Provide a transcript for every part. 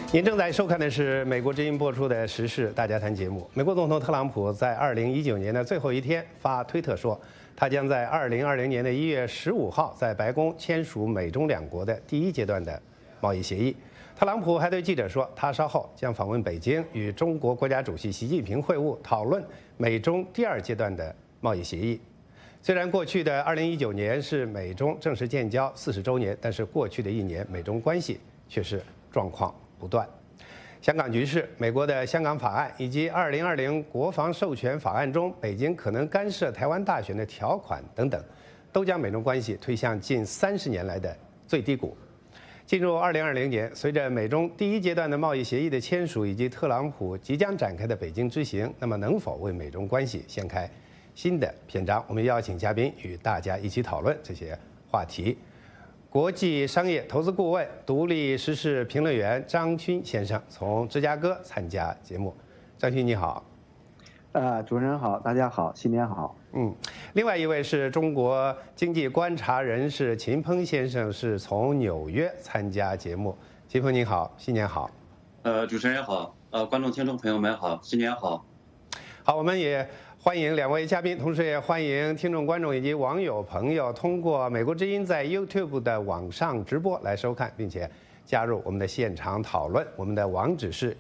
您正在收看的是美国之音播出的时事大家谈节目。美国总统特朗普在2019年的最后一天发推特说，他将在2020年的1月15号在白宫签署美中两国的第一阶段的贸易协议。特朗普还对记者说，他稍后将访问北京，与中国国家主席习近平会晤，讨论美中第二阶段的贸易协议。虽然过去的2019年是美中正式建交40周年，但是过去的一年美中关系却是状况不断。香港局势、美国的香港法案以及2020国防授权法案中北京可能干涉台湾大选的条款等等，都将美中关系推向近30年来的最低谷。进入2020年，随着美中第一阶段的贸易协议的签署以及特朗普即将展开的北京之行，那么能否为美中关系掀开新的篇章？我们邀请嘉宾与大家一起讨论这些话题。国际商业投资顾问、独立时事评论员张勋先生从芝加哥参加节目。张勋你好。 主持人好，大家好，新年好。 另外一位是中国经济观察人士秦鹏先生，是从纽约参加节目。秦鹏您好，新年好。 主持人好，观众听众朋友们好，新年好。 好，我们也欢迎两位嘉宾，同时也欢迎听众、观众以及网友朋友通过美国之音在 YouTube 的网上直播来收看，并且加入我们的现场讨论。我们的网址是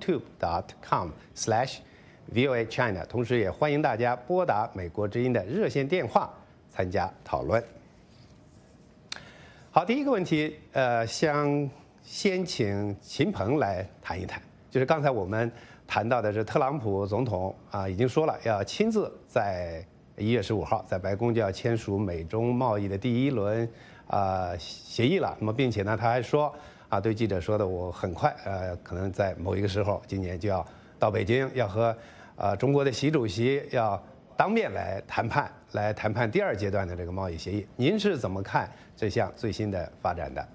youtube.com/VOA China， 同时也欢迎大家拨打美国之音的热线电话参加讨论。好，第一个问题，先请秦鹏来谈一谈，就是刚才我们谈到的是特朗普总统已经说了要亲自在1月15号在白宫就要签署美中贸易的第一轮协议了。那么并且呢，他还说对记者说的，我很快可能在某一个时候，今年就要到北京，要和中国的习主席要当面来谈判第二阶段的这个贸易协议。您是怎么看这项最新的发展的？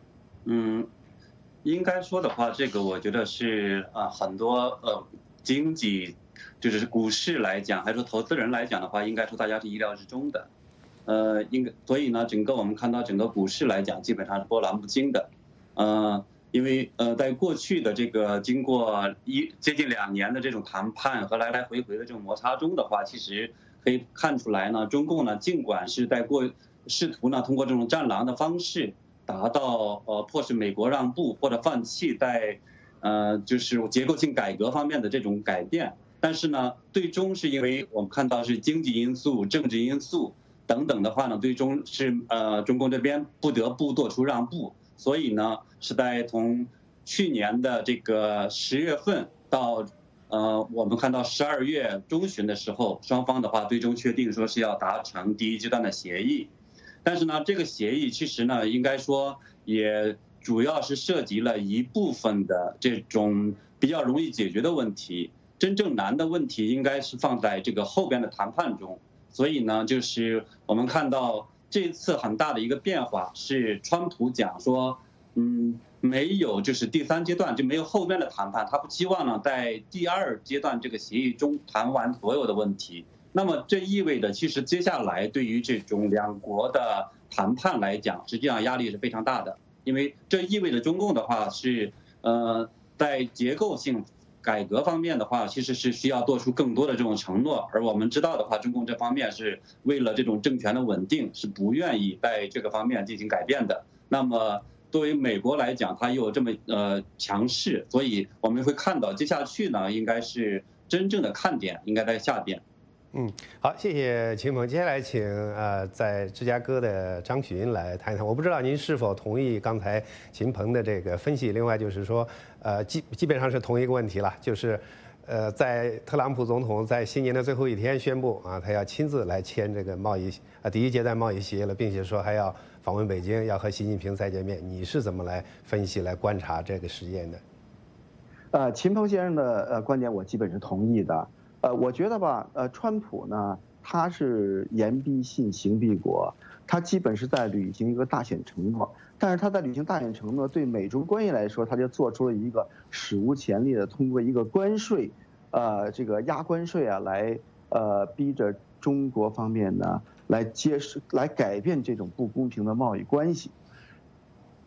应该说的话，这个我觉得是很多经济就是股市来讲，还是说投资人来讲的话，应该说大家是意料之中的。所以呢，我们看到整个股市来讲，基本上是波澜不惊的。因为在过去的这个经过接近2年的这种谈判和来来回回的这种摩擦中的话，其实可以看出来呢，中共呢尽管是试图呢通过这种战狼的方式达到迫使美国让步或者放弃在就是结构性改革方面的这种改变，但是呢，最终是因为我们看到是经济因素、政治因素等等的话呢，最终是中共这边不得不做出让步。所以呢，是在从去年的这个10月份到我们看到12月中旬的时候，双方的话最终确定说是要达成第一阶段的协议。但是呢，这个协议其实呢，应该说也主要是涉及了一部分的这种比较容易解决的问题，真正难的问题应该是放在这个后边的谈判中。所以呢，就是我们看到这次很大的一个变化是，川普讲说，没有就是第3阶段就没有后边的谈判，他不希望呢在第2阶段这个协议中谈完所有的问题。那么这意味着，其实接下来对于这种两国的谈判来讲，实际上压力是非常大的，因为这意味着中共的话是在结构性改革方面的话，其实是需要做出更多的这种承诺，而我们知道的话，中共这方面是为了这种政权的稳定，是不愿意在这个方面进行改变的。那么作为美国来讲，它又这么强势，所以我们会看到接下去呢，应该是真正的看点应该在下边。 好，谢谢秦鹏。接下来请在芝加哥的张勋来谈一谈。我不知道您是否同意刚才秦鹏的这个分析。另外就是说，基本上是同一个问题了，就是在特朗普总统在新年的最后一天宣布他要亲自来签这个第一阶段贸易协议了，并且说还要访问北京，要和习近平再见面。你是怎么来分析、来观察这个事件的？ 秦鹏先生的观点我基本是同意的。我觉得吧，川普呢，他是言必信，行必果，他基本是在履行一个大选承诺。但是他在履行大选承诺，对美中关系来说，他就做出了一个史无前例的，通过一个关税，这个压关税来逼着中国方面呢来改变这种不公平的贸易关系。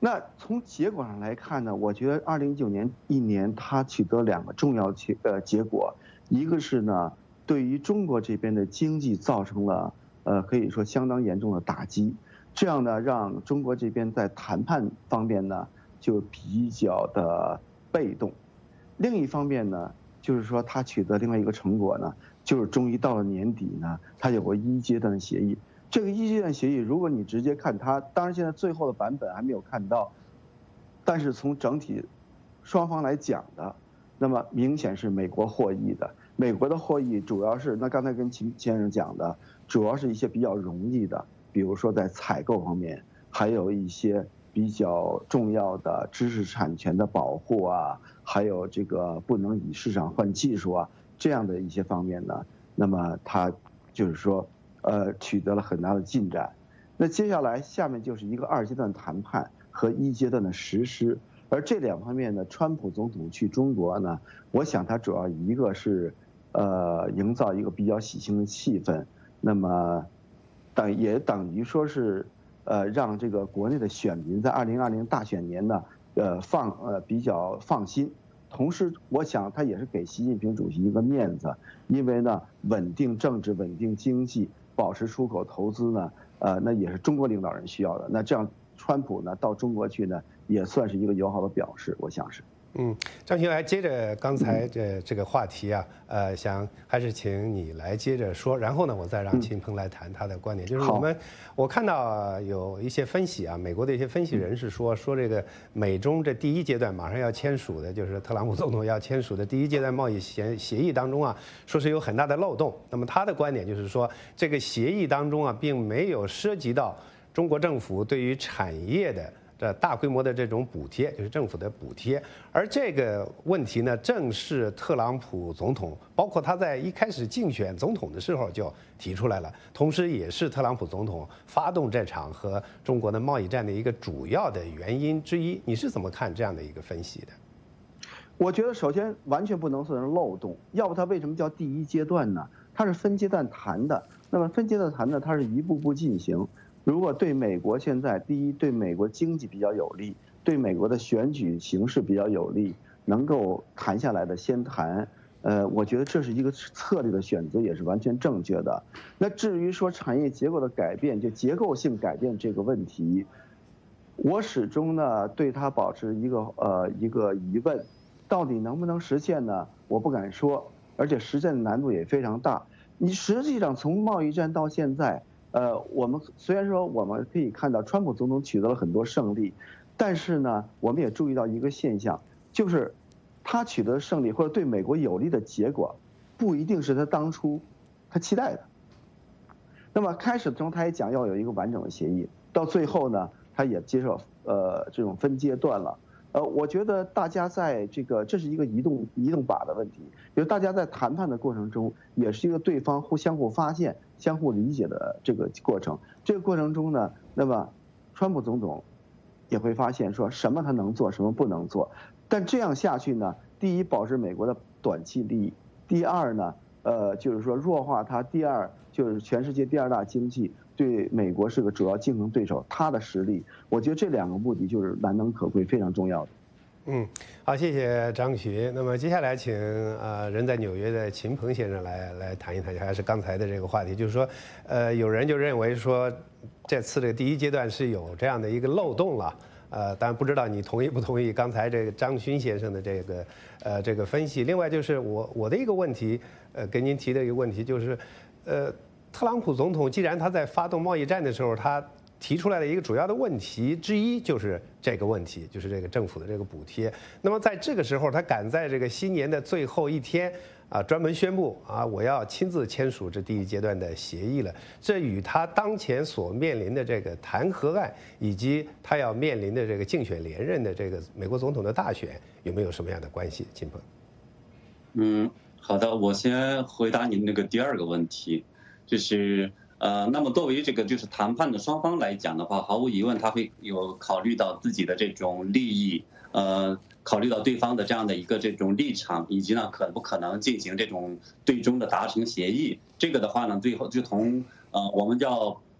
那从结果上来看呢，我觉得2019年一年它取得2个重要结果，一个是呢，对于中国这边的经济造成了可以说相当严重的打击，这样呢让中国这边在谈判方面呢就比较的被动。另一方面呢，就是说它取得另外一个成果呢，就是终于到了年底呢，它有个1阶段的协议。这个1阶段协议，如果你直接看它，当然现在最后的版本还没有看到，但是从整体双方来讲的，那么明显是美国获益的。美国的获益主要是，那刚才跟秦先生讲的，主要是一些比较容易的，比如说在采购方面，还有一些比较重要的知识产权的保护啊，还有这个不能以市场换技术啊，这样的一些方面呢，那么它就是说取得了很大的进展。那接下来下面就是一个2阶段谈判和1阶段的实施，而这2方面呢，川普总统去中国呢，我想他主要一个是营造一个比较喜庆的气氛，那么也等于说是让这个国内的选民在2020大选年呢比较放心。同时，我想他也是给习近平主席一个面子，因为呢，稳定政治、稳定经济、保持出口投资呢，那也是中国领导人需要的。那这样，川普呢到中国去呢，也算是一个友好的表示，我想是。 张群来接着刚才这个话题啊，想还是请你来接着说，然后呢，我再让秦鹏来谈他的观点。就是我看到有一些分析啊，美国的一些分析人士说这个美中这第1阶段马上要签署的，就是特朗普总统要签署的第1阶段贸易协议当中啊，说是有很大的漏洞。那么他的观点就是说，这个协议当中啊，并没有涉及到中国政府对于产业的大规模的这种补贴，就是政府的补贴，而这个问题呢，正是特朗普总统，包括他在一开始竞选总统的时候就提出来了，同时也是特朗普总统发动这场和中国的贸易战的一个主要的原因之一。你是怎么看这样的一个分析的？ 我觉得首先完全不能算是漏洞，要不它为什么叫第1阶段呢？它是分阶段谈的，那么分阶段谈呢，它是一步步进行。如果对美国现在第一，对美国经济比较有利，对美国的选举形势比较有利，能够谈下来的先谈，我觉得这是一个策略的选择，也是完全正确的。那至于说产业结构的改变，就结构性改变这个问题，我始终呢对它保持一个疑问，到底能不能实现呢？我不敢说，而且实现的难度也非常大。你实际上从贸易战到现在。我们虽然说我们可以看到川普总统取得了很多胜利，但是呢，我们也注意到一个现象，就是他取得胜利或者对美国有利的结果，不一定是他当初他期待的。那么开始中他也讲要有一个完整的协议，到最后呢，他也接受这种分阶段了。我觉得大家在这是一个移动靶的问题，就是大家在谈判的过程中，也是一个对方相互发现、相互理解的这个过程。这个过程中呢，那么川普总统也会发现说什么他能做，什么不能做。但这样下去呢，第一保持美国的短期利益，第二呢，就是说弱化它，第二就是全世界第2大经济。对美国是个主要竞争对手，他的实力，我觉得这2个目的就是难能可贵，非常重要的。 好，谢谢张群。那么接下来请人在纽约的秦鹏先生来谈一谈，还是刚才的这个话题，就是说，有人就认为说，这次这个第1阶段是有这样的一个漏洞了。当然不知道你同意不同意刚才这个张勋先生的这个分析。另外就是我的一个问题，跟您提的一个问题就是，特朗普总统既然他在发动贸易战的时候，他提出来的一个主要的问题之一就是这个问题，就是这个政府的这个补贴。那么在这个时候，他赶在这个新年的最后一天专门宣布我要亲自签署这第1阶段的协议了。这与他当前所面临的这个弹劾案，以及他要面临的这个竞选连任的这个美国总统的大选，有没有什么样的关系？秦鹏。 好的，我先回答您那个第2个问题。就是那么作为这个就是谈判的双方来讲的话，毫无疑问他会有考虑到自己的这种利益，考虑到对方的这样的一个这种立场，以及呢可不可能进行这种最终的达成协议。这个的话呢，最后就从我们叫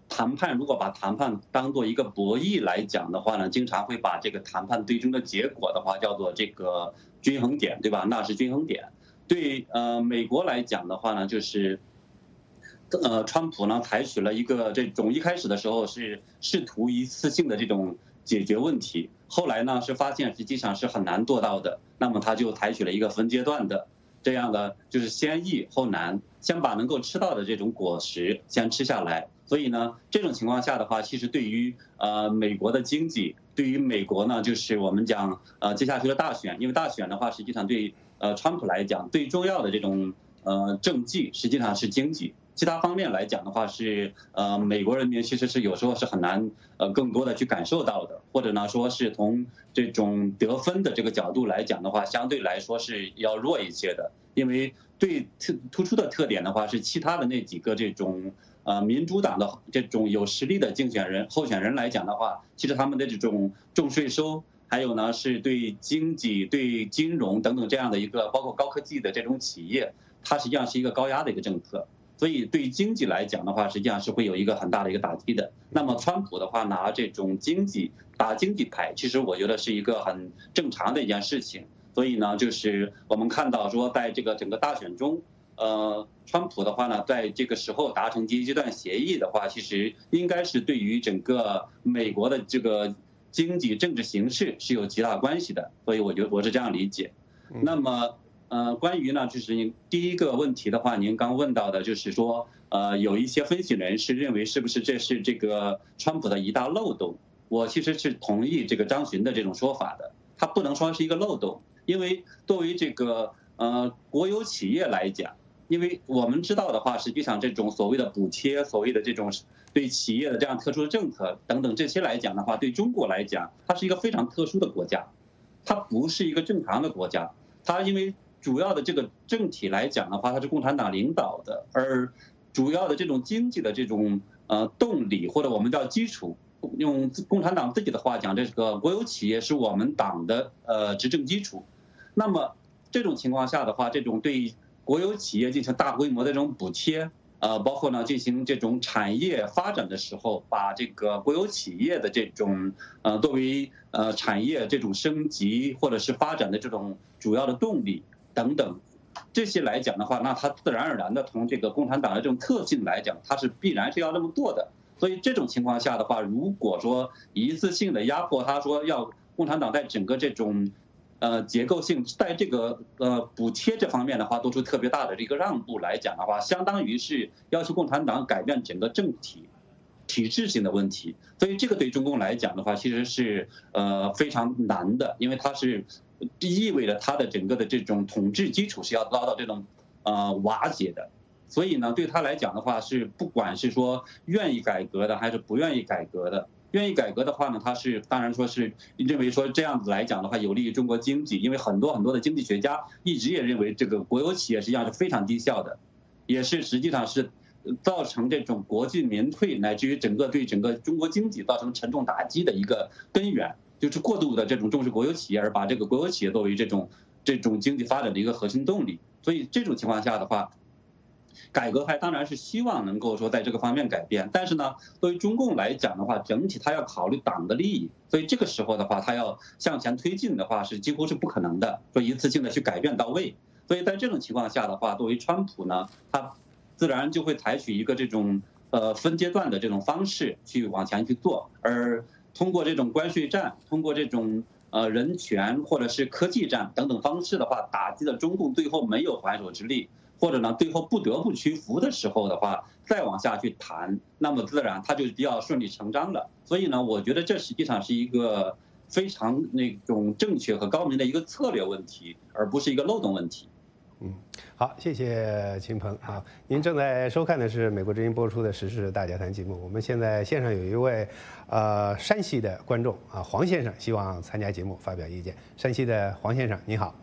谈判如果把谈判当做一个博弈来讲的话呢，经常会把这个谈判最终的结果的话叫做这个均衡点，对吧？纳什均衡点。对美国来讲的话呢，就是川普呢采取了一个这种一开始的时候是试图一次性的这种解决问题，后来呢是发现实际上是很难做到的，那么他就采取了一个分阶段的这样的，就是先易后难，先把能够吃到的这种果实先吃下来。所以呢，这种情况下的话，其实对于美国的经济，对于美国呢，就是我们讲接下去的大选，因为大选的话，实际上对川普来讲最重要的这种政绩实际上是经济。其他方面来讲的话是美国人民其实是有时候是很难更多的去感受到的，或者呢说是从这种得分的这个角度来讲的话，相对来说是要弱一些的，因为最突出的特点的话是其他的那几个这种民主党的这种有实力的候选人来讲的话，其实他们的这种重税收，还有呢是对经济、对金融等等这样的一个包括高科技的这种企业，它实际上是一个高压的一个政策。所以对经济来讲的话，实际上是会有一个很大的一个打击的。那么川普的话拿这种打经济牌，其实我觉得是一个很正常的一件事情。所以呢，就是我们看到说，在这个整个大选中，川普的话呢，在这个时候达成第一阶段协议的话，其实应该是对于整个美国的这个经济政治形势是有极大关系的。所以我是这样理解。那么。关于呢，就是您第一个问题的话，您刚问到的就是说，有一些分析人士认为是不是这是这个川普的一大漏洞？我其实是同意这个张巡的这种说法的，它不能说是一个漏洞，因为作为这个国有企业来讲，因为我们知道的话，实际上这种所谓的补贴，所谓的这种对企业的这样特殊的政策等等这些来讲的话，对中国来讲，它是一个非常特殊的国家，它不是一个正常的国家，它因为主要的这个政体来讲的话，它是共产党领导的，而主要的这种经济的这种动力或者我们叫基础，用共产党自己的话讲，这个国有企业是我们党的执政基础。那么这种情况下的话，这种对国有企业进行大规模的这种补贴，包括呢进行这种产业发展的时候，把这个国有企业的这种作为产业这种升级或者是发展的这种主要的动力。等等，这些来讲的话，那它自然而然的从这个共产党的这种特性来讲，它是必然是要那么做的。所以这种情况下的话，如果说一次性的压迫，他说要共产党在整个这种结构性在这个补贴这方面的话，做出特别大的这个让步来讲的话，相当于是要求共产党改变整个政体制性的问题。所以这个对中共来讲的话，其实是非常难的，因为它是。意味着它的整个的这种统治基础是要遭到这种瓦解的，所以呢，对他来讲的话是不管是说愿意改革的还是不愿意改革的，愿意改革的话呢，他是当然说是认为说这样子来讲的话有利于中国经济，因为很多的经济学家一直也认为这个国有企业实际上是非常低效的，也是实际上是造成这种国进民退乃至于对整个中国经济造成沉重打击的一个根源。就是过度的这种重视国有企业，而把这个国有企业作为这种经济发展的一个核心动力。所以这种情况下的话，改革派当然是希望能够说在这个方面改变，但是呢，对于中共来讲的话，整体他要考虑党的利益，所以这个时候的话，他要向前推进的话，是几乎是不可能的，说一次性的去改变到位。所以在这种情况下的话，作为川普呢，他自然就会采取一个这种分阶段的这种方式去往前去做，而通过这种关税战，通过这种人权或者是科技战等等方式的话，打击了中共最后没有还手之力，或者呢最后不得不屈服的时候的话，再往下去谈，那么自然它就比较顺理成章了。所以呢，我觉得这实际上是一个非常那种正确和高明的一个策略问题，而不是一个漏洞问题。 好，谢谢秦鹏啊！您正在收看的是美国之音播出的《时事大家谈》节目。我们现在线上有一位山西的观众啊，黄先生希望参加节目发表意见。山西的黄先生，你好。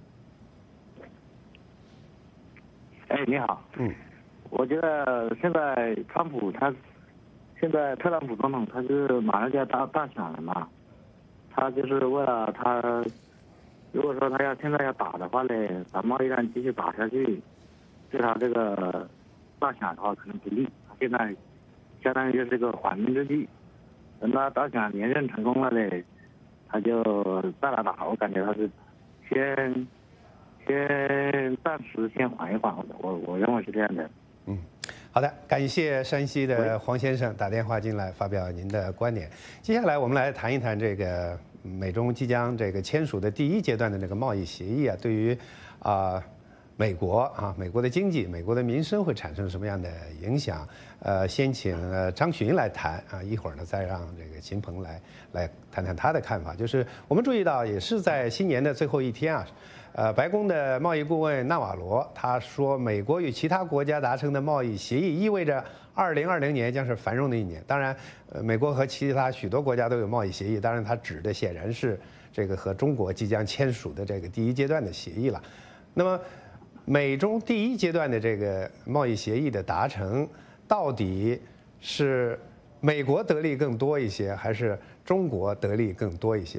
哎，你好。我觉得现在特朗普总统他是马上就要大选了嘛，他就是为了他。如果说他现在要打的话呢，把贸易战继续打下去，对他这个大选的话可能不利。他现在相当于这个缓兵之计。等他大选连任成功了嘞，他就再来打。我感觉他是先暂时先缓一缓，我认为是这样的。 好的，感谢山西的黄先生打电话进来发表您的观点。接下来我们来谈一谈这个美中即将这个签署的第一阶段的这个贸易协议啊，对于美国的经济、美国的民生会产生什么样的影响？先请张巡来谈啊，一会儿呢再让这个秦鹏来谈谈他的看法。就是我们注意到，也是在新年的最后一天啊。白宫的贸易顾问纳瓦罗他说，美国与其他国家达成的贸易协议意味着2020年将是繁荣的一年。当然，美国和其他许多国家都有贸易协议，当然他指的显然是这个和中国即将签署的这个第一阶段的协议了。那么，美中第一阶段的这个贸易协议的达成，到底是美国得利更多一些，还是中国得利更多一些？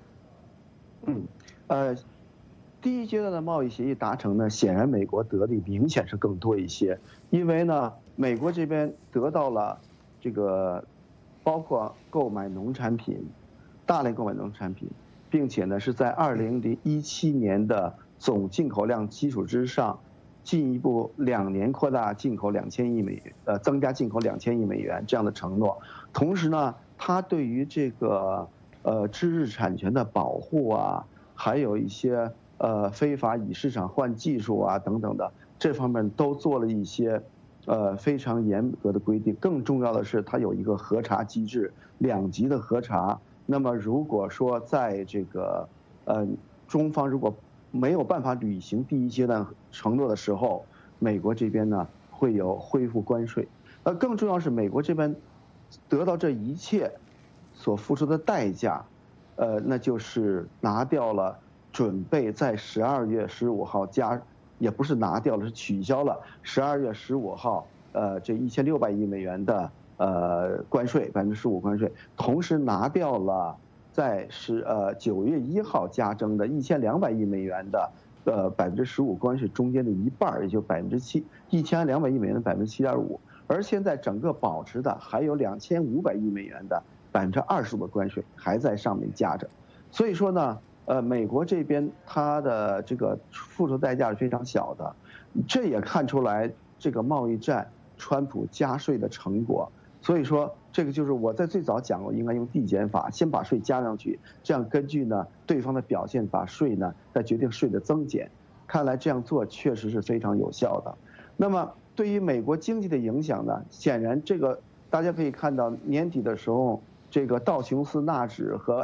第一阶段的贸易协议达成呢，显然美国得利明显是更多一些，因为呢，美国这边得到了这个包括购买农产品，大量购买农产品，并且呢是在2017年的总进口量基础之上，进一步2年扩大进口2000亿美元，增加进口2000亿美元这样的承诺。同时呢，它对于这个知识产权的保护啊，还有一些非法以市场换技术啊等等的这方面都做了一些非常严格的规定。更重要的是，它有一个核查机制，2级的核查。那么如果说在这个中方如果没有办法履行第一阶段承诺的时候，美国这边呢会有恢复关税。更重要是美国这边得到这一切所付出的代价，那就是拿掉了准备在12月15号也不是拿掉了，是取消了12月15号这1600亿美元的关税，15%关税，同时拿掉了在9月1号加征的1200亿美元的15%关税中间的一半，也就7%，1200亿美元的7.5%，而现在整个保持的还有2500亿美元的25%的关税还在上面加着，所以说呢，美国这边它的这个付出代价是非常小的，这也看出来这个贸易战川普加税的成果。所以说，这个就是我在最早讲过，应该用递减法，先把税加上去，这样根据呢对方的表现，把税呢再决定税的增减。看来这样做确实是非常有效的。那么对于美国经济的影响呢，显然这个大家可以看到，年底的时候，这个道琼斯纳指和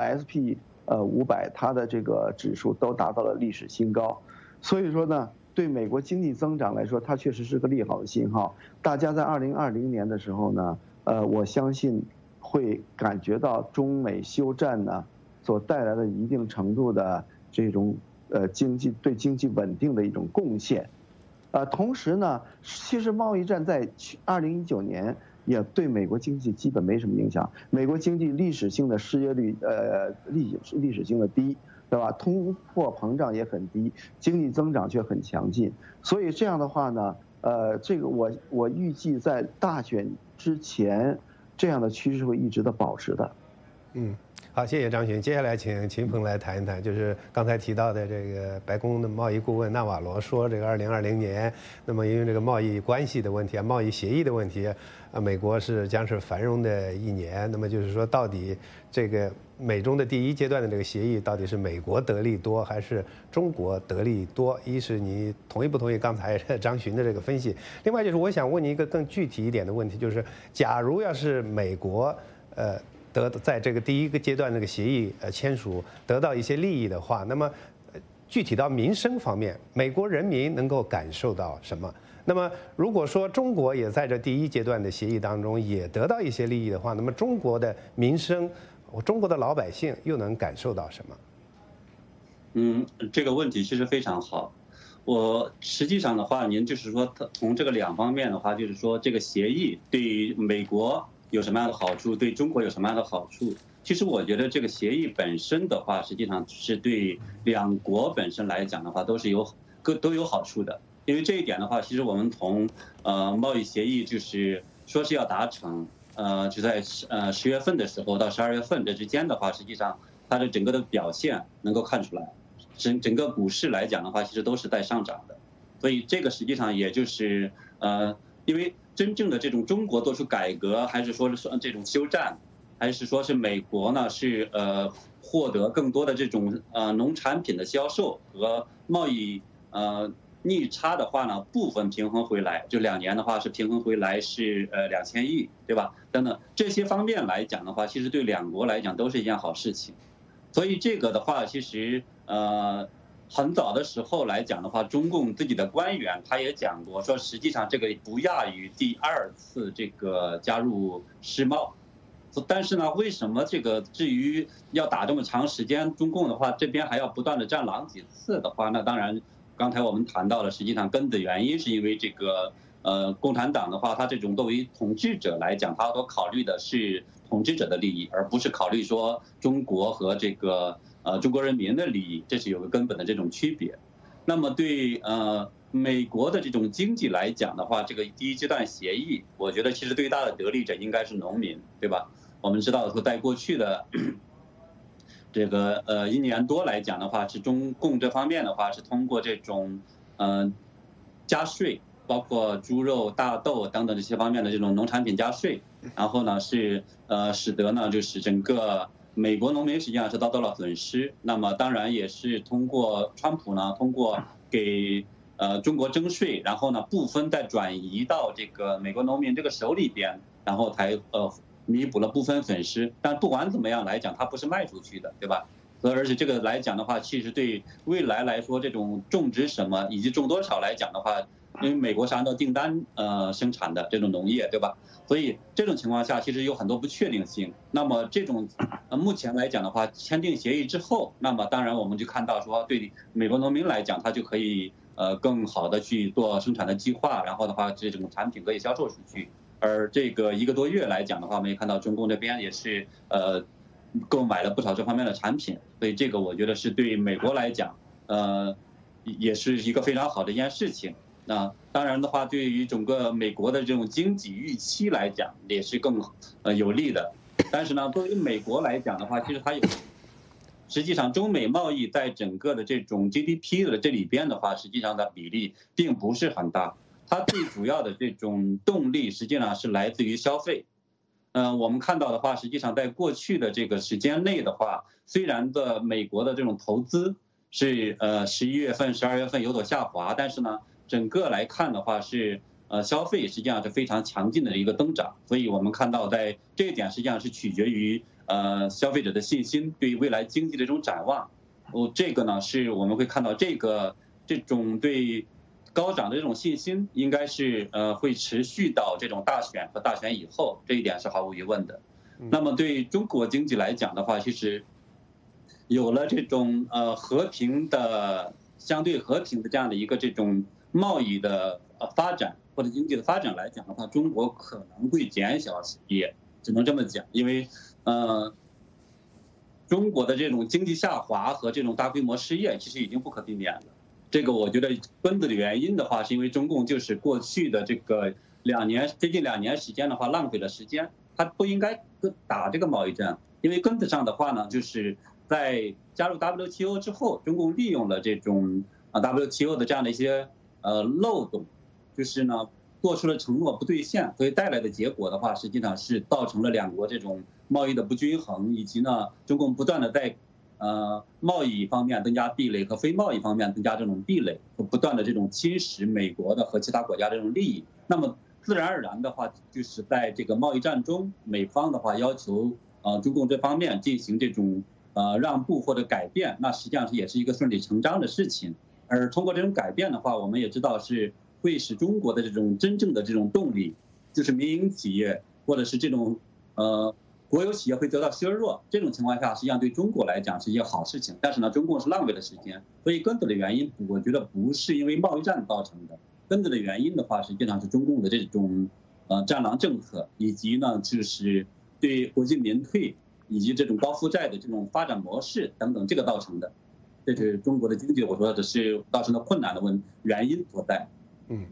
SP500它的这个指数都达到了历史新高。所以说呢，对美国经济增长来说，它确实是个利好的信号。大家在2020年的时候呢，我相信会感觉到中美休战呢所带来的一定程度的这种对经济稳定的一种贡献。同时呢，其实贸易战在2019年也对美国经济基本没什么影响。美国经济历史性的失业率历史性的低，对吧？通货膨胀也很低，经济增长却很强劲。所以这样的话呢，这个我预计在大选之前，这样的趋势会一直的保持的。 好，谢谢张巡。接下来请秦鹏来谈一谈，就是刚才提到的这个白宫的贸易顾问纳瓦罗说，这个2020年，那么因为这个贸易关系的问题啊，贸易协议的问题，美国将是繁荣的一年。那么就是说，到底这个美中的第一阶段的这个协议，到底是美国得利多还是中国得利多？一是你同意不同意刚才张巡的这个分析？另外就是我想问你一个更具体一点的问题，就是假如要是美国在这个第一个阶段这个协议签署得到一些利益的话，那么具体到民生方面，美国人民能够感受到什么？那么如果说中国也在这第一阶段的协议当中也得到一些利益的话，那么中国的民生，中国的老百姓又能感受到什么？ 这个问题其实非常好。我实际上的话，您就是说从这个2方面的话，就是说这个协议对美国有什么样的好处，对中国有什么样的好处？其实我觉得这个协议本身的话，实际上是对2国本身来讲的话，都有好处的。因为这一点的话，其实我们从贸易协议就是说是要达成， 就在10月份的时候到12月份这之间的话，实际上它的整个的表现能够看出来，整个股市来讲的话，其实都是在上涨的。所以这个实际上也就是因为真正的这种中国做出改革，还是说这种休战，还是说是美国呢是获得更多的这种农产品的销售和贸易逆差的话呢，部分平衡回来，就2年的话是平衡回来是2000亿，对吧？等等这些方面来讲的话，其实对两国来讲都是一件好事情。所以这个的话，其实很早的时候来讲的话，中共自己的官员他也讲过，说实际上这个不亚于第2次这个加入世贸。但是呢，为什么这个至于要打这么长时间，中共的话这边还要不断的战狼几次的话，那当然刚才我们谈到了，实际上根本原因是因为这个共产党的话，他这种作为统治者来讲，他所考虑的是统治者的利益，而不是考虑说中国和这个中国人民的利益，这是有个根本的这种区别。那么对美国的这种经济来讲的话，这个第一阶段协议，我觉得其实最大的得利者应该是农民，对吧？我们知道说在过去的这个1年多来讲的话，是中共这方面的话是通过这种加税，包括猪肉、大豆等等这些方面的这种农产品加税，然后呢是使得呢就是整个美国农民实际上是遭到了损失。那么当然也是通过川普呢，通过给中国征税，然后呢部分再转移到这个美国农民这个手里边，然后才弥补了部分损失。但不管怎么样来讲，它不是卖出去的，对吧？而且这个来讲的话，其实对未来来说，这种种植什么以及种多少来讲的话，因为美国是按照订单生产的这种农业，对吧？所以这种情况下，其实有很多不确定性。那么这种目前来讲的话，签订协议之后，那么当然我们就看到说，对美国农民来讲，他就可以更好的去做生产的计划，然后的话，这种产品可以销售出去。而这个1个多月来讲的话，我们也看到中共这边也是购买了不少这方面的产品，所以这个我觉得是对美国来讲，也是一个非常好的一件事情。那当然的话，对于整个美国的这种经济预期来讲，也是更有利的。但是呢，作为美国来讲的话，其实它实际上中美贸易在整个的这种 GDP 的这里边的话，实际上的比例并不是很大。它最主要的这种动力，实际上是来自于消费。我们看到的话，实际上在过去的这个时间内的话，虽然的美国的这种投资是11月份、12月份有所下滑，但是呢，整个来看的话是消费实际上是非常强劲的一个增长。所以我们看到在这一点实际上是取决于消费者的信心，对于未来经济的这种展望。这个呢是我们会看到这种对高涨的这种信心应该是会持续到这种大选和大选以后，这一点是毫无疑问的。那么对中国经济来讲的话，其实有了这种相对和平的这样的一个这种贸易的发展或者经济的发展来讲的话，中国可能会减小失业，只能这么讲，因为中国的这种经济下滑和这种大规模失业其实已经不可避免了。这个我觉得根子的原因的话，是因为中共就是过去的这个接近2年时间的话，浪费了时间，他不应该打这个贸易战。因为根子上的话呢，就是在加入 WTO 之后，中共利用了这种WTO 的这样的一些漏洞，就是呢做出了承诺不兑现，所以带来的结果的话，实际上是造成了两国这种贸易的不均衡，以及呢中共不断的在贸易方面增加壁垒和非贸易方面增加这种壁垒，和不断的这种侵蚀美国的和其他国家这种利益。那么自然而然的话，就是在这个贸易战中，美方的话要求中共这方面进行这种让步或者改变，那实际上也是一个顺理成章的事情。而通过这种改变的话，我们也知道是会使中国的这种真正的这种动力，就是民营企业或者是这种国有企业会得到削弱。这种情况下，实际上对中国来讲是一件好事情。但是呢，中共是浪费了时间，所以根子的原因，我觉得不是因为贸易战造成的。根子的原因的话，实际上是中共的这种战狼政策，以及呢就是对国进民退以及这种高负债的这种发展模式等等，这个造成的。这是中国的经济，我说这是造成的困难的原因所在。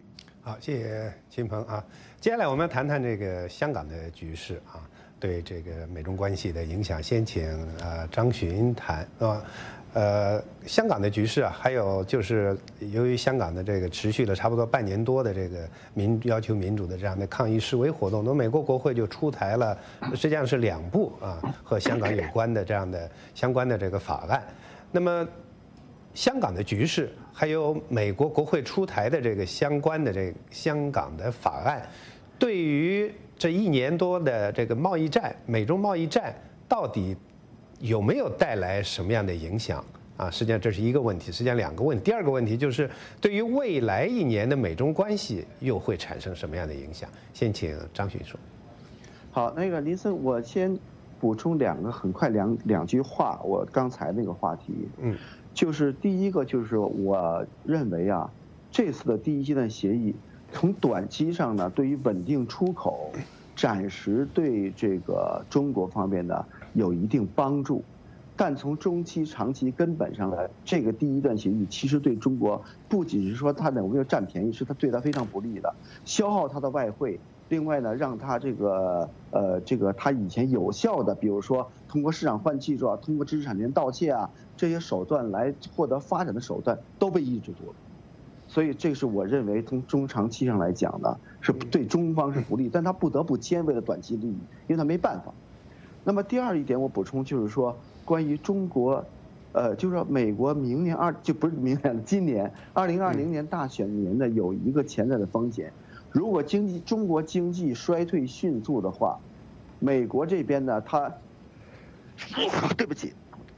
好，谢谢秦鹏啊。接下来我们谈谈这个香港的局势啊，对这个美中关系的影响。先请张巡谈啊。香港的局势啊，还有就是由于香港的这个持续了差不多半年多的这个要求民主的这样的抗议示威活动，那么美国国会就出台了，实际上是2部啊和香港有关的这样的相关的这个法案。那么香港的局势，还有美国国会出台的这个相关的这个香港的法案，对于这1年多的这个贸易战，美中贸易战到底有没有带来什么样的影响啊？实际上这是一个问题，实际上2个问题。第2个问题就是对于未来1年的美中关系又会产生什么样的影响？先请张巡说。 好，那个林森，我先补充很快两句话，我刚才那个话题，就是第一个就是我认为啊，这次的第1阶段协议从短期上呢，对于稳定出口，暂时对这个中国方面呢有一定帮助，但从中期、长期根本上来，这个第1段协议其实对中国不仅是说它有没有占便宜，是它对它非常不利的，消耗它的外汇。另外呢，让它这个它以前有效的，比如说通过市场换技术啊，通过知识产权盗窃啊这些手段来获得发展的手段都被抑制住了。所以这是我认为从中长期上来讲呢，是对中方是不利，但他不得不兼为了短期利益，因为他没办法。那么第2一点我补充就是说，关于中国，就是说美国明年不是明年了，今年2020年大选年呢有一个潜在的风险，如果中国经济衰退迅速的话，美国这边呢对不起，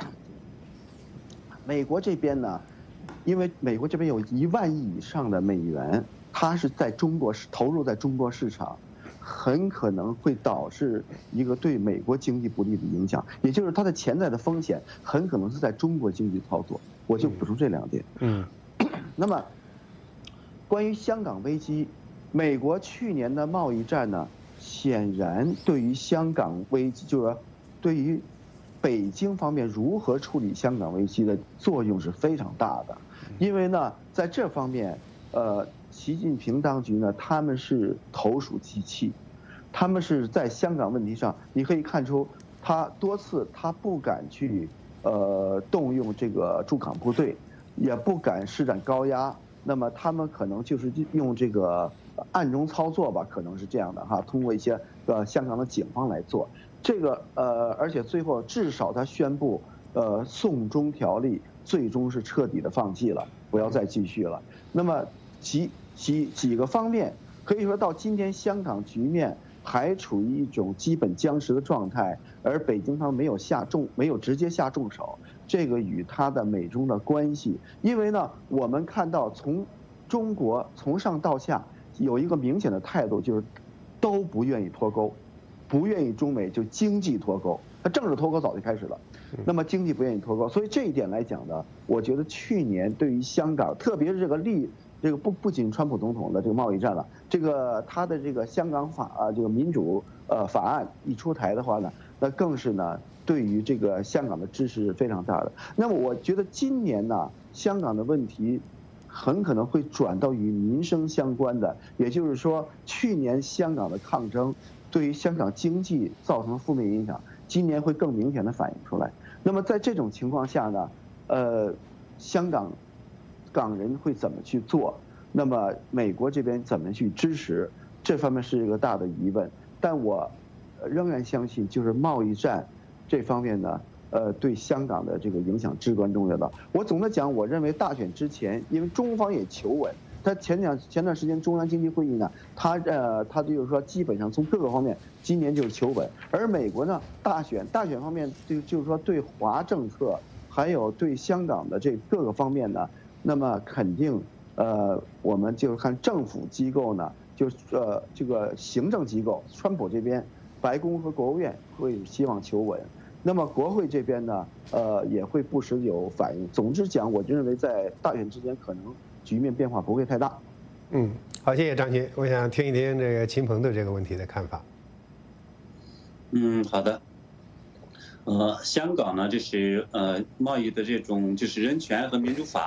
美国这边呢。因为美国这边有1万亿以上的美元，它是在中国投入在中国市场，很可能会导致一个对美国经济不利的影响，也就是它的潜在的风险很可能是在中国经济操作。我就补充这2点。那么关于香港危机，美国去年的贸易战呢，显然对于香港危机，就是说对于北京方面如何处理香港危机的作用是非常大的。因为呢，在这方面，习近平当局呢，他们是投鼠忌器，他们是在香港问题上，你可以看出他多次他不敢去动用这个驻港部队，也不敢施展高压，那么他们可能就是用这个暗中操作吧，可能是这样的哈，通过一些香港的警方来做这个而且最后至少他宣布送中条例最终是彻底的放弃了，不要再继续了。那么几个方面可以说到今天香港局面还处于一种基本僵持的状态，而北京方没有直接下重手，这个与它的美中的关系，因为呢我们看到从中国从上到下有一个明显的态度，就是都不愿意脱钩，不愿意中美就经济脱钩，它政治脱钩早就开始了，那么经济不愿意脱钩，所以这一点来讲呢，我觉得去年对于香港，特别是这个不仅川普总统的这个贸易战了，这个他的这个香港这个民主法案一出台的话呢，那更是呢对于这个香港的支持是非常大的。那么我觉得今年呢，香港的问题很可能会转到与民生相关的，也就是说，去年香港的抗争对于香港经济造成负面影响，今年会更明显的反映出来。那么在这种情况下呢，香港人会怎么去做？那么美国这边怎么去支持？这方面是一个大的疑问。但我仍然相信，就是贸易战这方面呢，对香港的这个影响至关重要的。我总的讲，我认为大选之前，因为中方也求稳，他前段时间中央经济会议呢，他就是说基本上从各个方面今年就是求稳，而美国呢大选方面就是说对华政策还有对香港的这各个方面呢，那么肯定我们就是看政府机构呢，就是这个行政机构，川普这边白宫和国务院会希望求稳。那么国会这边呢，也会不时有反应。总之讲，我认为在大选之前可能局面变化不会太大。 好，谢谢张军。我想听一听这个秦鹏对这个问题的看法。 好的。香港呢，就是贸易的这种就是人权和民主法案，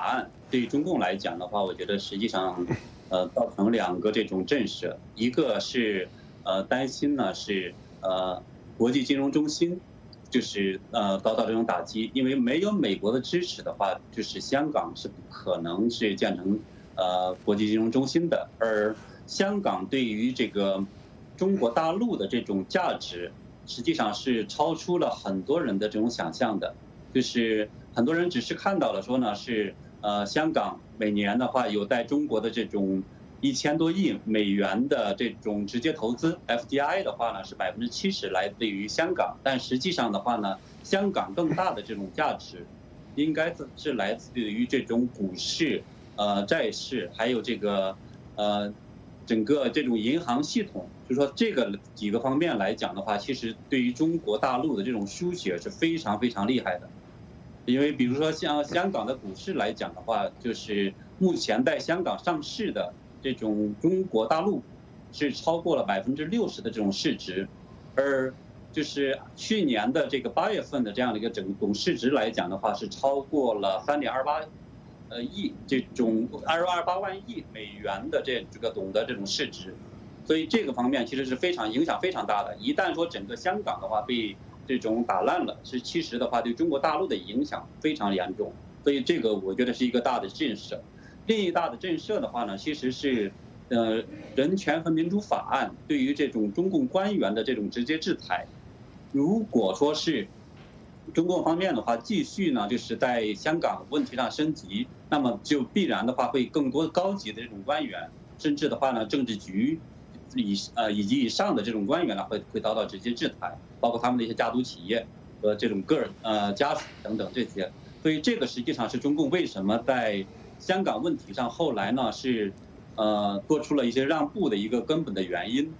对于中共来讲的话，我觉得实际上造成2个这种震慑，一个是担心呢是国际金融中心就是遭到这种打击，因为没有美国的支持的话，就是香港是不可能是建成国际金融中心的，而香港对于这个中国大陆的这种价值，实际上是超出了很多人的这种想象的，就是很多人只是看到了说呢是香港每年的话有在中国的这种1000多亿美元的这种直接投资 ，FDI 的话呢是70%来自于香港，但实际上的话呢，香港更大的这种价值，应该是来自于这种股市、债市，还有这个整个这种银行系统，就是说这个几个方面来讲的话，其实对于中国大陆的这种输血是非常非常厉害的。因为比如说像香港的股市来讲的话，就是目前在香港上市的这种中国大陆是超过了60%的这种市值，而就是去年的这个8月份的这样的一个总市值来讲的话，是超过了3.28亿这种228万亿美元的这个总的这种市值，所以这个方面其实是影响非常大的。一旦说整个香港的话被这种打烂了，其实的话对中国大陆的影响非常严重，所以这个我觉得是一个大的震慑。另一大的震慑的话呢，其实是人权和民主法案对于这种中共官员的这种直接制裁。如果说是中共方面的话继续呢就是在香港问题上升级，那么就必然的话会更多高级的这种官员，甚至的话呢政治局以及以上的这种官员呢会遭到直接制裁，包括他们的一些家族企业和这种家属等等这些。所以这个实际上是中共为什么在香港问题上后来呢是做出了一些让步的一个根本的原因。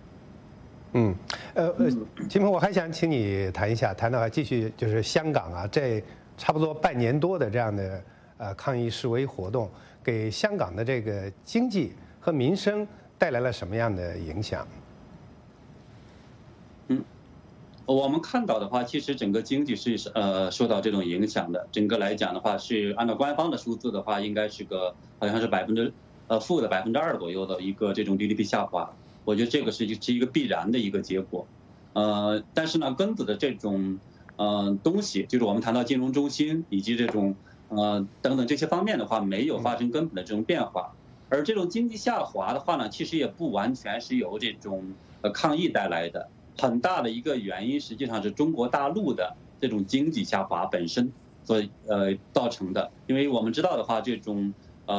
秦鹏，我还想请你谈一下，继续就是香港啊，这差不多半年多的这样的抗议示威活动，给香港的这个经济和民生带来了什么样的影响？ 我们看到的话，其实整个经济是受到这种影响的。整个来讲的话，是按照官方的数字的话，应该是好像是负的2%左右的一个这种 GDP 下滑。我觉得这个是一个必然的一个结果。但是呢，根子的这种东西，就是我们谈到金融中心以及这种等等这些方面的话，没有发生根本的这种变化。而这种经济下滑的话呢，其实也不完全是由这种抗疫带来的。很大的一个原因实际上是中国大陆的这种经济下滑本身所造成的。因为我们知道的话，这种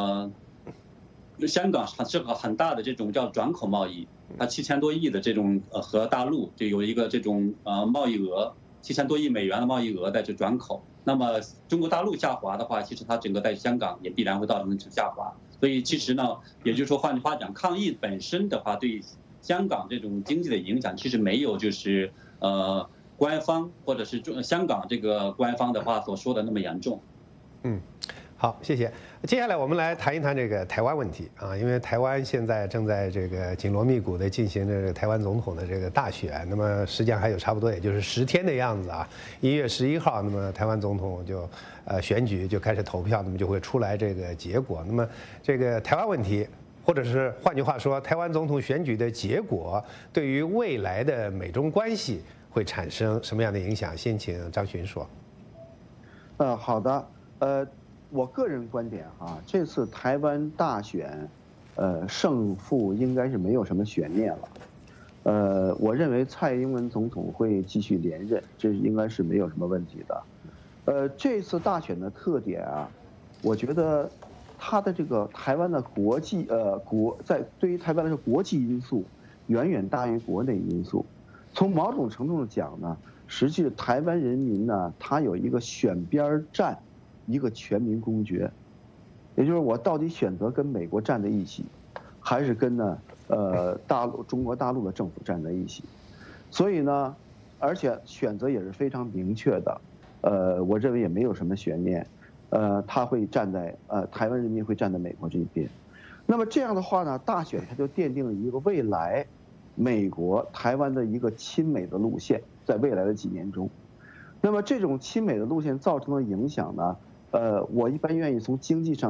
香港是个很大的这种叫转口贸易，它7000多亿的这种和大陆就有一个这种贸易额，7000多亿美元的贸易额在这转口。那么中国大陆下滑的话，其实它整个在香港也必然会造成下滑。所以其实呢，也就是说换句话讲，抗疫本身的话对香港这种经济的影响其实没有就是官方或者是香港这个官方的话所说的那么严重。 好，谢谢。接下来我们来谈一谈这个台湾问题啊，因为台湾现在正在这个紧锣密鼓的进行着台湾总统的这个大选，那么实际上还有差不多也就是10天的样子啊。1月11号，那么台湾总统就选举就开始投票，那么就会出来这个结果。那么这个台湾问题，或者是换句话说，台湾总统选举的结果对于未来的美中关系会产生什么样的影响？先请张巡说。 好的，我个人观点啊，这次台湾大选，胜负应该是没有什么悬念了。我认为蔡英文总统会继续连任，这应该是没有什么问题的。这次大选的特点啊，我觉得它的这个台湾的对于台湾来说，国际因素远远大于国内因素。从某种程度上讲呢，实际台湾人民呢，他有一个选边站。一个全民公决，也就是我到底选择跟美国站在一起，还是跟中国大陆的政府站在一起？所以呢，而且选择也是非常明确的，我认为也没有什么悬念，他会站在台湾人民会站在美国这一边。那么这样的话呢，大选它就奠定了一个未来美国台湾的一个亲美的路线，在未来的几年中。那么这种亲美的路线造成的影响呢？我一般愿意从经济上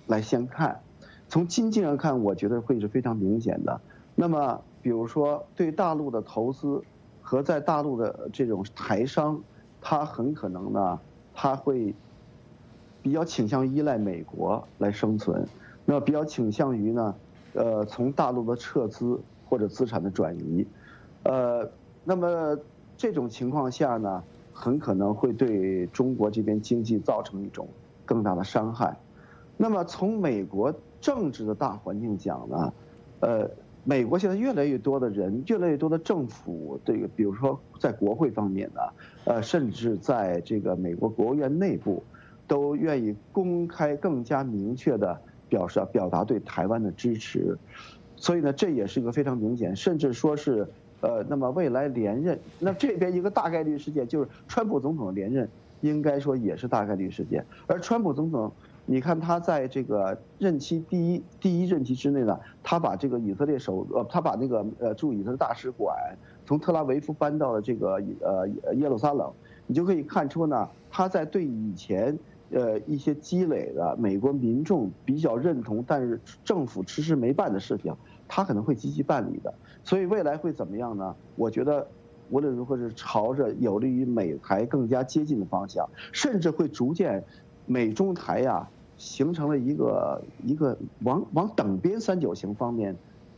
来先看。从经济上看，我觉得会是非常明显的。那么，比如说对大陆的投资和在大陆的这种台商，他很可能呢，他会比较倾向于依赖美国来生存，那么比较倾向于呢，从大陆的撤资或者资产的转移，那么这种情况下呢，很可能会对中国这边经济造成一种更大的伤害。那么从美国政治的大环境讲呢，美国现在越来越多的人，越来越多的政府，这个比如说在国会方面呢，甚至在这个美国国务院内部，都愿意公开更加明确的表达对台湾的支持，所以呢，这也是一个非常明显，甚至说是那么未来连任，那这边一个大概率事件就是川普总统的连任，应该说也是大概率事件，而川普总统。你看他在这个任期第一任期之内呢，他把这个他把那个驻以色列大使馆从特拉维夫搬到了这个耶路撒冷，你就可以看出呢，他在对以前一些积累的美国民众比较认同，但是政府迟迟没办的事情，他可能会积极办理的。所以未来会怎么样呢？我觉得无论如何是朝着有利于美台更加接近的方向，甚至会逐渐。美中台呀，形成了一个往等边三角形方面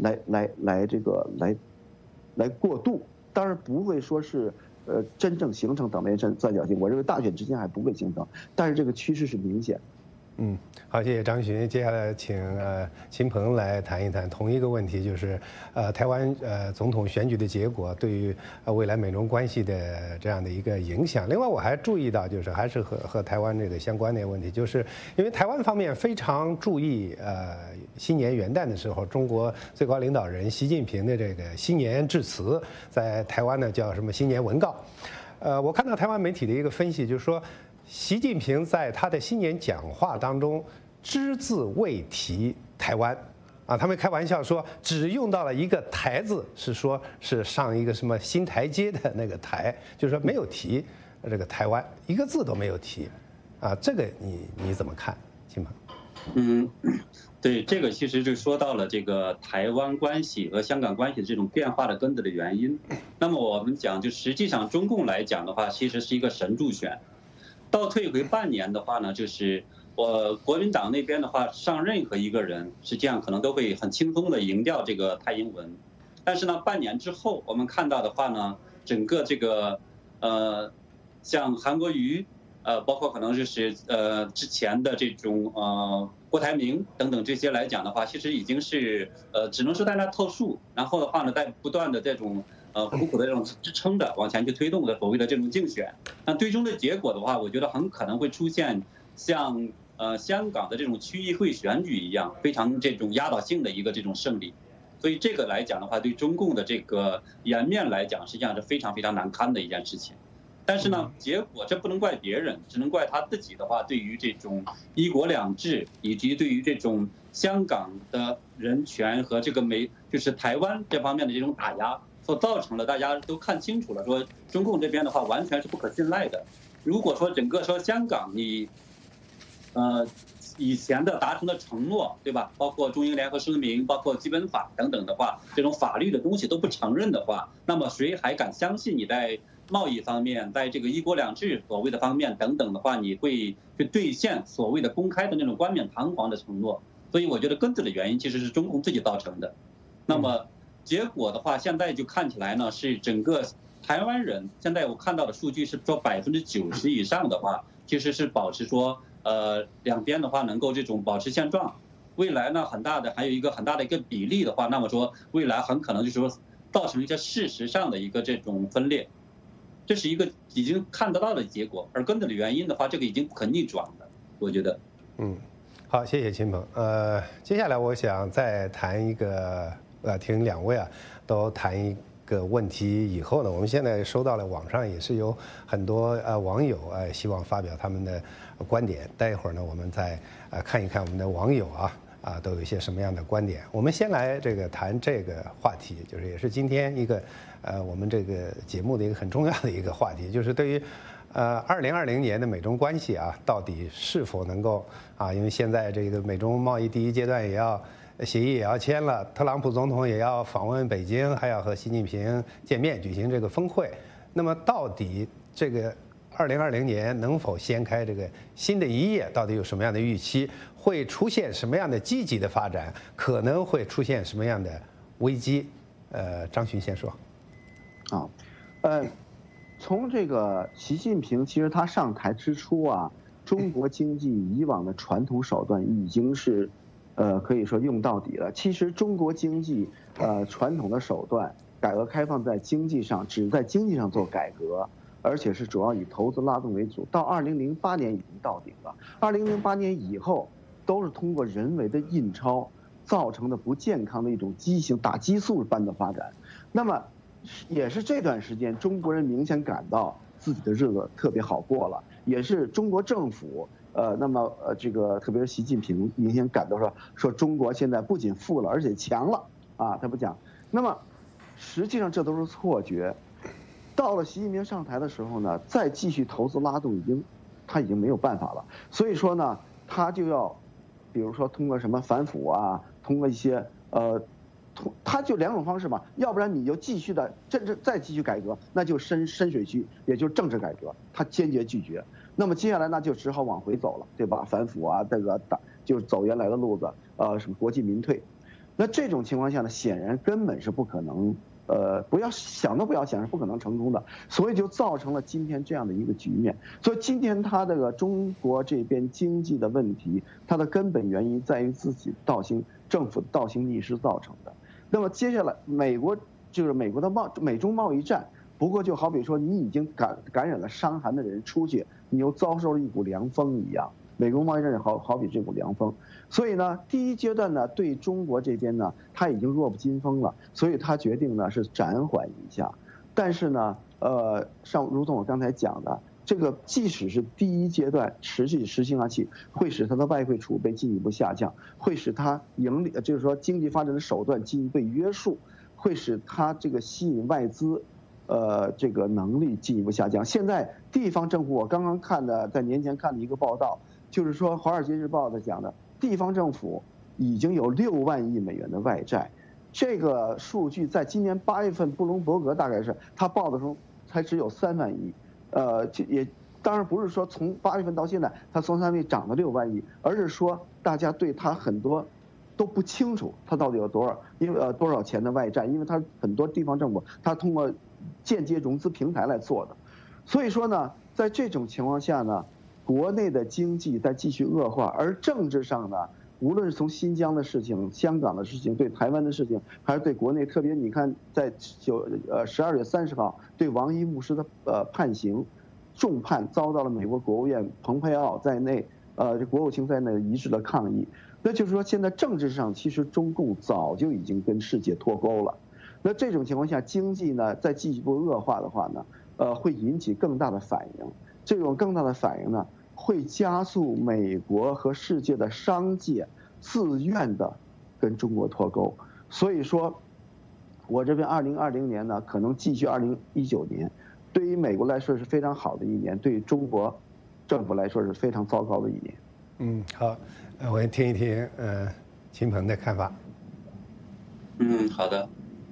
来过渡，当然不会说是真正形成等边三角形，我认为大选之前还不会形成，但是这个趋势是明显。 好，谢谢张巡。接下来请秦鹏来谈一谈同一个问题，就是台湾总统选举的结果对于未来美中关系的这样的一个影响。另外，我还注意到，就是还是和台湾这个相关的问题，就是因为台湾方面非常注意新年元旦的时候，中国最高领导人习近平的这个新年致辞，在台湾呢叫什么新年文告。我看到台湾媒体的一个分析，就是说。习近平在他的新年讲话当中只字未提台湾，他们开玩笑说只用到了一个台字，是说是上一个什么新台阶的那个台，就是说没有提这个台湾，一个字都没有提，这个你怎么看，秦鹏？ 对，这个其实就说到了这个台湾关系和香港关系的这种变化的根子的原因。那么我们讲，就实际上中共来讲的话，其实是一个神助选。倒退回半年的话呢，就是国民党那边的话，上任何一个人实际上可能都会很轻松的赢掉这个蔡英文，但是呢，半年之后我们看到的话呢，整个这个像韩国瑜，包括可能就是之前的这种郭台铭等等这些来讲的话，其实已经是只能说在那凑数，然后的话呢，在不断的这种。苦苦的这种支撑的往前去推动的所谓的这种竞选，那最终的结果的话，我觉得很可能会出现像香港的这种区议会选举一样，非常这种压倒性的一个这种胜利。所以这个来讲的话，对中共的这个颜面来讲，实际上是非常非常难堪的一件事情。但是呢，结果这不能怪别人，只能怪他自己的话，对于这种一国两制以及对于这种香港的人权和这个就是台湾这方面的这种打压。所造成了大家都看清楚了，说中共这边的话完全是不可信赖的。如果说整个说香港你，以前的达成的承诺，对吧？包括中英联合声明，包括基本法等等的话，这种法律的东西都不承认的话，那么谁还敢相信你在贸易方面，在这个一国两制所谓的方面等等的话，你会去兑现所谓的公开的那种冠冕堂皇的承诺？所以我觉得根子的原因其实是中共自己造成的。那么。结果的话，现在就看起来呢，是整个台湾人，现在我看到的数据是说90%以上的话，其实是保持说，两边的话能够这种保持现状。未来呢，还有一个很大的一个比例的话，那么说未来很可能就是说造成一些事实上的一个这种分裂，这是一个已经看得到的结果。而根本的原因的话，这个已经不可逆转了，我觉得。 好，谢谢秦鹏。接下来我想再谈一个。听两位都谈一个问题以后呢，我们现在收到了网上也是有很多网友希望发表他们的观点。待一会儿呢，我们再看一看我们的网友都有一些什么样的观点。我们先来这个谈这个话题，就是也是今天一个我们这个节目的一个很重要的一个话题，就是对于 2020年的美中关系啊，到底是否能够啊？因为现在这个美中贸易第一阶段协议也要签了，特朗普总统也要访问北京，还要和习近平见面举行这个峰会。那么到底这个2020年能否掀开这个新的一页？到底有什么样的预期？会出现什么样的积极的发展？可能会出现什么样的危机？张巡先说。 从这个习近平，其实他上台之初啊，中国经济以往的传统手段已经是，可以说用到底了。其实中国经济，传统的手段，改革开放在经济上只在经济上做改革，而且是主要以投资拉动为主。到2008年已经到顶了，2008年以后都是通过人为的印钞造成的不健康的一种畸形打激素般的发展。那么也是这段时间，中国人明显感到自己的日子特别好过了，也是中国政府，这个特别是习近平明显感到说中国现在不仅富了，而且强了啊，他不讲。那么实际上这都是错觉。到了习近平上台的时候呢，再继续投资拉动他已经没有办法了。所以说呢，他就要，比如说通过什么反腐啊，通过一些他就两种方式嘛，要不然你就继续的再继续改革，那就深水区，也就是政治改革，他坚决拒绝。那么接下来那就只好往回走了，对吧？反腐啊，这个就走原来的路子，什么国进民退。那这种情况下呢，显然根本是不可能，不要想是不可能成功的，所以就造成了今天这样的一个局面。所以今天他这个中国这边经济的问题，它的根本原因在于自己政府的倒行逆施造成的。那么接下来美国的美中贸易战，不过就好比说你已经感染了伤寒的人出去，你又遭受了一股凉风一样。美国贸易战好比这股凉风，所以呢，第一阶段呢，对中国这边呢，他已经弱不禁风了，所以他决定呢是暂缓一下。但是呢，如同我刚才讲的，这个即使是第一阶段持续实行下去，会使它的外汇储备进一步下降，会使它就是说经济发展的手段进一步被约束，会使它这个吸引外资，这个能力进一步下降。现在地方政府，我刚刚在年前看的一个报道，就是说《华尔街日报》在讲的，地方政府已经有6万亿美元的外债，这个数据在今年8月份，布隆伯格大概是他报的时候才只有3万亿。也当然不是说从8月份到现在，它从3万亿涨到6万亿，而是说大家对它很多都不清楚，它到底有多少钱的外债，因为它很多地方政府它通过间接融资平台来做的，所以说呢，在这种情况下呢，国内的经济在继续恶化，而政治上呢，无论是从新疆的事情、香港的事情、对台湾的事情，还是对国内，特别你看，在12月30号对王一牧师的判刑，重判遭到了美国国务院蓬佩奥在内，这国务卿在内一致的抗议。那就是说，现在政治上其实中共早就已经跟世界脱钩了。那这种情况下，经济呢再进一步恶化的话呢，会引起更大的反应。这种更大的反应呢，会加速美国和世界的商界自愿的跟中国脱钩。所以说，我这边2020年呢，可能继续2019年，对于美国来说是非常好的一年，对于中国政府来说是非常糟糕的一年。 好，我也听一听秦鹏的看法。 好的。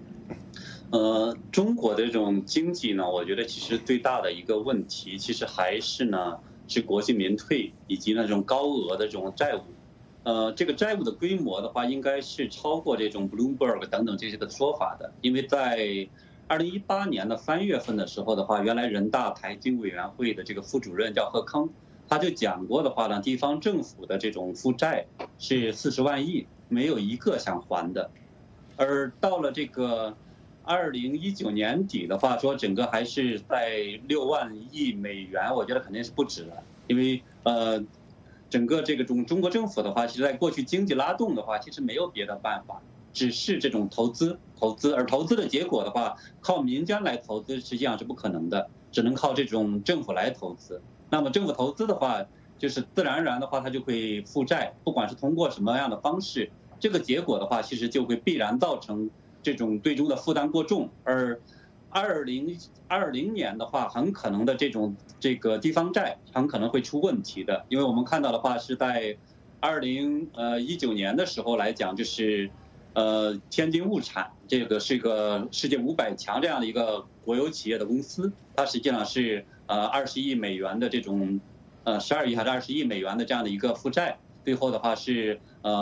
中国的这种经济呢，我觉得其实最大的一个问题，其实还是国进民退以及那种高额的这种债务。这个债务的规模的话，应该是超过这种 Bloomberg 等等这些的说法的，因为在2018年的3月份的时候的话，原来人大财经委员会的这个副主任叫贺康，他就讲过的话呢，地方政府的这种负债是40万亿，没有一个想还的。而到了这个2019年底的话，说整个还是在6万亿美元，我觉得肯定是不止了，因为整个这个中国政府的话，其实在过去经济拉动的话，其实没有别的办法，只是这种投资，而投资的结果的话，靠民间来投资实际上是不可能的，只能靠这种政府来投资。那么政府投资的话，就是自然而然的话，它就会负债，不管是通过什么样的方式，这个结果的话，其实就会必然造成这种最终的负担过重。而 2020年的话，很可能的这个地方债很可能会出问题的，因为我们看到的话是在2019年的时候来讲，就是天津物产这个是一个世界500强这样的一个国有企业的公司，它实际上是20亿美元的这种12亿还是20亿美元的这样的一个负债，最后的话是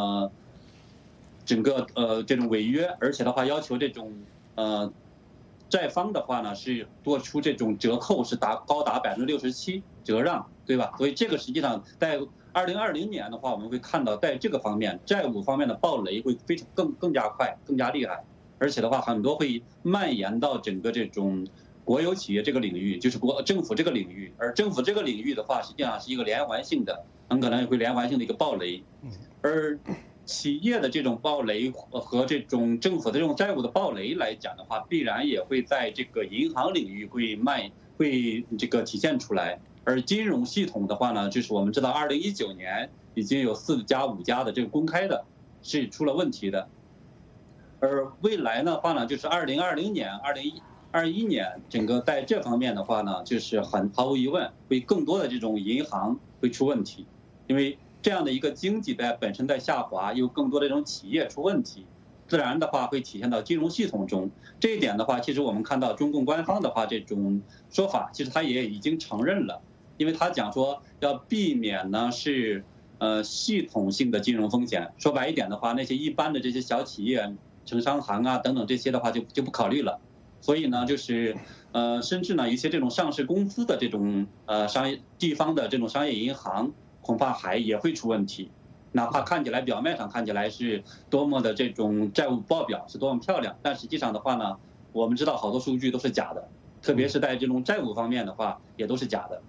整个这种违约，而且的话要求这种债方的话呢是做出这种折扣，是高达67%折让，对吧？所以这个实际上在2020年的话，我们会看到在这个方面债务方面的暴雷会更加快、更加厉害，而且的话很多会蔓延到整个这种国有企业这个领域，就是政府这个领域，而政府这个领域的话，实际上是一个连环性的，很可能会连环性的一个暴雷，而企业的这种暴雷和这种政府的这种债务的暴雷来讲的话，必然也会在这个银行领域会这个体现出来。而金融系统的话呢，就是我们知道2019年已经有4家5家的这个公开的是出了问题的，而未来的话呢，就是2020年、2021年，整个在这方面的话呢，就是毫无疑问会更多的这种银行会出问题，因为这样的一个经济本身在下滑，有更多的这种企业出问题，自然的话会体现到金融系统中。这一点的话，其实我们看到中共官方的话这种说法，其实他也已经承认了，因为他讲说要避免呢是系统性的金融风险。说白一点的话，那些一般的这些小企业、城商行啊等等这些的话就不考虑了。所以呢，就是甚至呢一些这种上市公司的这种地方的这种商业银行，恐怕也会出问题。哪怕表面上看起来是多么的这种债务报表是多么漂亮，但实际上的话呢，我们知道好多数据都是假的，特别是在这种债务方面的话，也都是假的。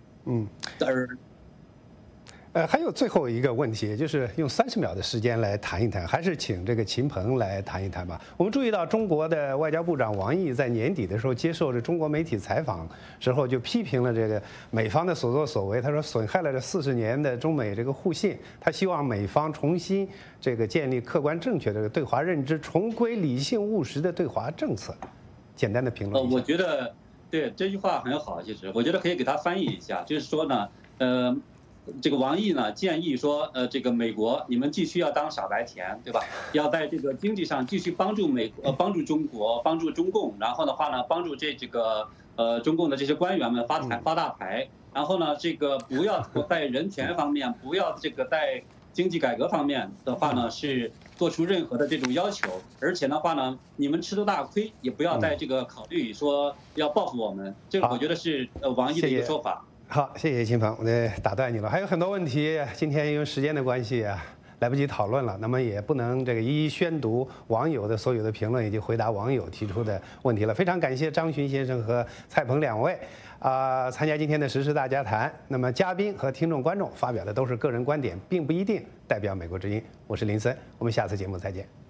还有最后一个问题，就是用30秒的时间来谈一谈，还是请这个秦鹏来谈一谈吧。我们注意到中国的外交部长王毅在年底的时候接受着中国媒体采访之后，就批评了这个美方的所作所为。他说损害了这40年的中美这个互信，他希望美方重新这个建立客观正确的对华认知，重归理性务实的对华政策。简单的评论一下。 我觉得对这句话很好，其实我觉得可以给他翻译一下，就是说呢，这个王毅呢建议说，这个美国你们继续要当傻白甜，对吧？要在这个经济上继续帮助中国，帮助中共，然后的话呢，帮助这个中共的这些官员们发大财，然后呢，这个不要在人权方面，不要这个在经济改革方面的话呢，是做出任何的这种要求，而且的话呢，你们吃了大亏，也不要在这个考虑说要报复我们，这个我觉得是王毅的一个说法。 好，谢谢秦鹏，我打断你了，还有很多问题，今天因为时间的关系啊，来不及讨论了，那么也不能这个一一宣读网友的所有的评论以及回答网友提出的问题了。非常感谢张巡先生和蔡鹏2位参加今天的时事大家谈。那么嘉宾和听众观众发表的都是个人观点，并不一定代表美国之音。我是林森，我们下次节目再见。